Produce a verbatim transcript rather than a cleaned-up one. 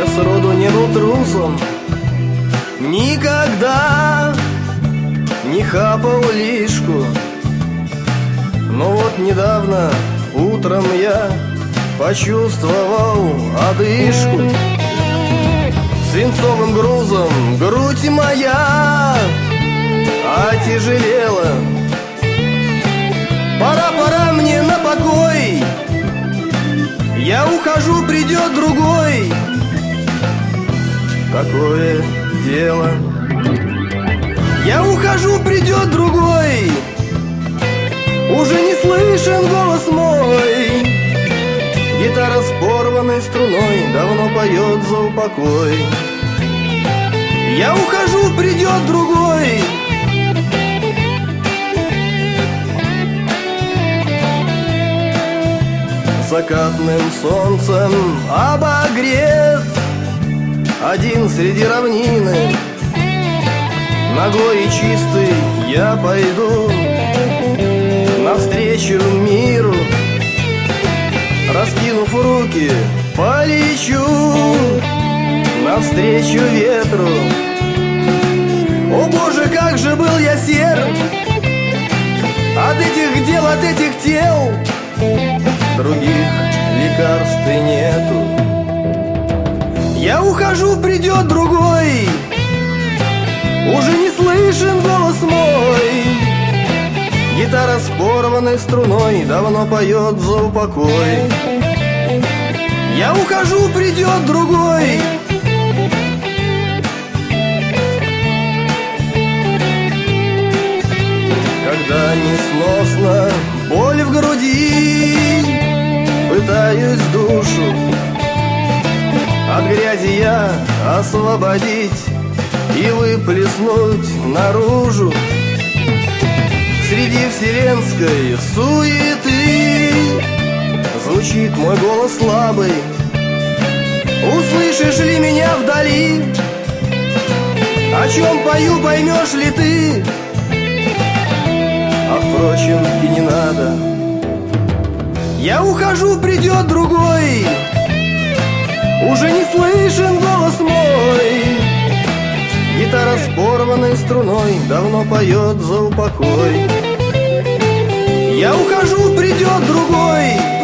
Я сроду не был трусом, никогда не хапал лишку. Но вот недавно утром я почувствовал одышку. Свинцовым грузом грудь моя отяжелела. Пора, пора мне на покой. Я ухожу, придет другой. Какое дело? Я ухожу, придет другой. Уже не слышен голос мой. Гитара с порванной струной давно поет за упокой. Я ухожу, придет другой. Закатным солнцем обогрет, один среди равнины, нагой и чистый я пойду навстречу миру. Раскинув руки, полечу навстречу ветру. О боже, как же был я сер от этих дел, от этих тел. Других лекарств и нету. Я ухожу, придет другой. Уже не слышен голос мой. Гитара с порванной струной давно поет за упокой. Я ухожу, придет другой. Когда несносно боль в груди, пытаюсь душу от грязи я освободить и выплеснуть наружу. Среди вселенской суеты звучит мой голос слабый. Услышишь ли меня вдали? О чем пою, поймешь ли ты? А впрочем, и не надо. Я ухожу, придет другой. Уже не слышен голос мой. Гитара с порванной струной давно поет за упокой. Я ухожу, придет другой.